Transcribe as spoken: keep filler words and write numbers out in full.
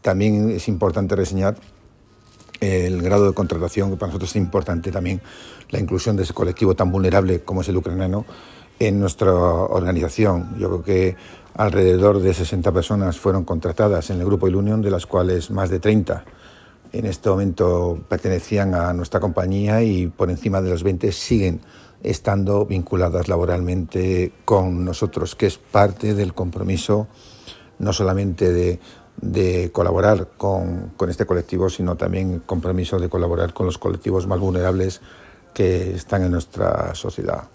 también es importante reseñar el grado de contratación, que para nosotros es importante también la inclusión de ese colectivo tan vulnerable como es el ucraniano en nuestra organización. Yo creo que alrededor de sesenta personas fueron contratadas en el Grupo Ilunion, de las cuales más de treinta en este momento pertenecían a nuestra compañía y por encima de los veinte siguen estando vinculadas laboralmente con nosotros, que es parte del compromiso no solamente de, de colaborar con, con este colectivo, sino también el compromiso de colaborar con los colectivos más vulnerables que están en nuestra sociedad.